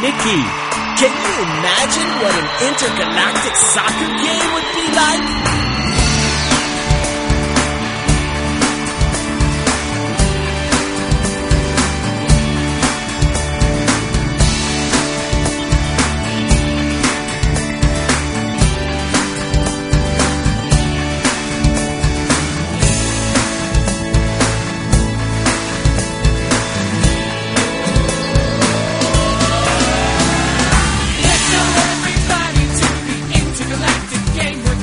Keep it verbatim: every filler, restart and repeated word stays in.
Mickey. Can you imagine what an intergalactic soccer game would be?